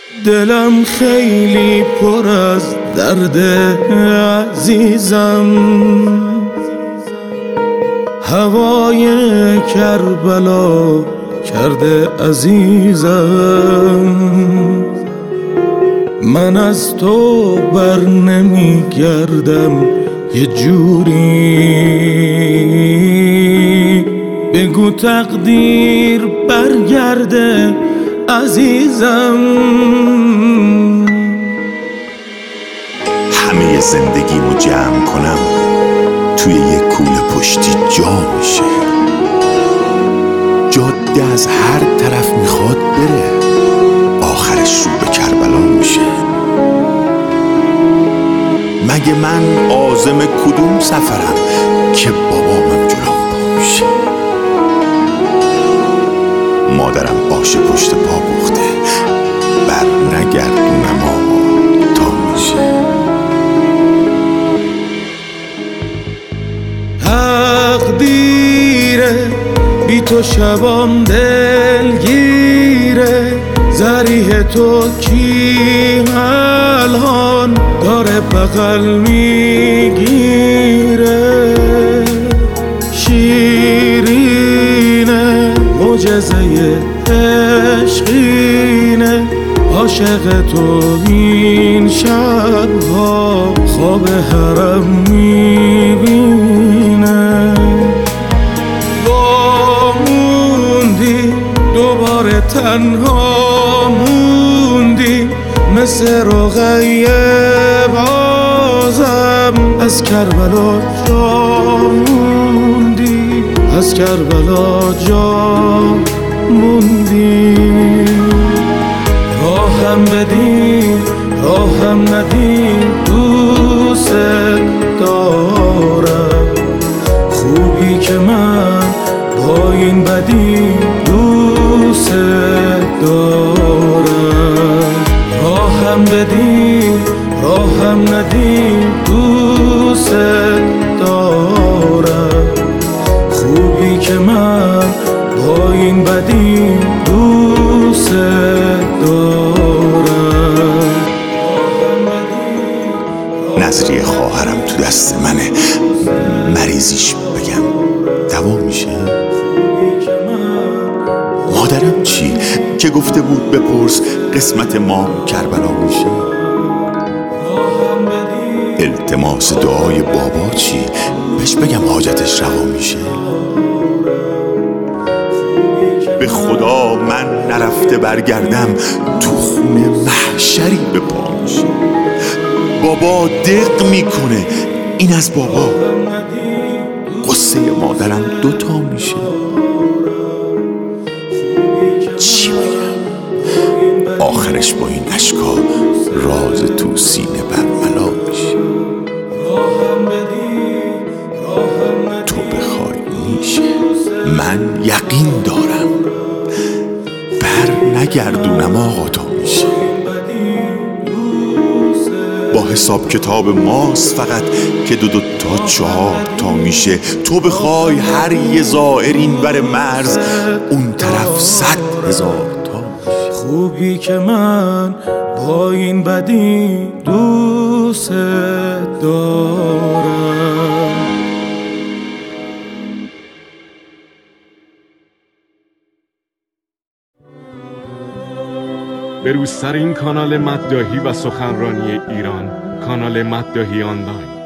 دلم خیلی پر از درد عزیزم، هوای کربلا کرده عزیزم. من از تو بر نمی گردم یه جوری، بگو تقدیر برگرده عزیزم. همه زندگیمو جمع کنم توی یه کوله پشتی جا میشه. جاده از هر طرف میخواد بره، آخرش رو به کربلا میشه. مگه من عازم کدوم سفرم که بابامم جلوم پا میشه؟ مادرم آش پشت پا پخته، بر نگردونم تا میشه. تقدیره بی تو شبام دلگیره، ذریح تو کی الان داره بغل میگیره. شیرینه معجزه عشقینه، عاشق تو این شبها خواب حرم میبینه. موندی دوباره تنها موندی، مثل رقیه بازم از کربلا جا موندی، از کربلا جا موندی. راهم بدی راهم ندی دوست دارم، خوبی که من با این بدی دوست دارم. راهم بدی راهم ندی دوست دارم، خوبی که من با این بدی دوست دارم. نظریه خواهرم تو دست منه، مریضیش بگم دوا میشه؟ مادرم چی که گفته بود بپرس قسمت ما کربلا میشه؟ التماس دعای بابا چی؟ بهش بگم حاجتش روا میشه؟ به خدا من نرفته برگردم تو خونه محشری به پا میشه. بابا دق میکنه، این از بابا. قصه مادرم دوتا میشه. چی بگم؟ آخرش با این اشکا راز تو سینه برملا میشه. تو بخوای میشه، من یقین دارم بر نگردونم آقا تا میشه. با حساب کتاب ماست فقط که دو تا 4 تا میشه. تو بخوای هر یه زائر این ور مرز، اون طرف 100,000 تا میشه. خوبی که من با این بدی دوست دارم. به روزترین کانال مداحی و سخنرانی ایران، کانال مداحی آنلاین.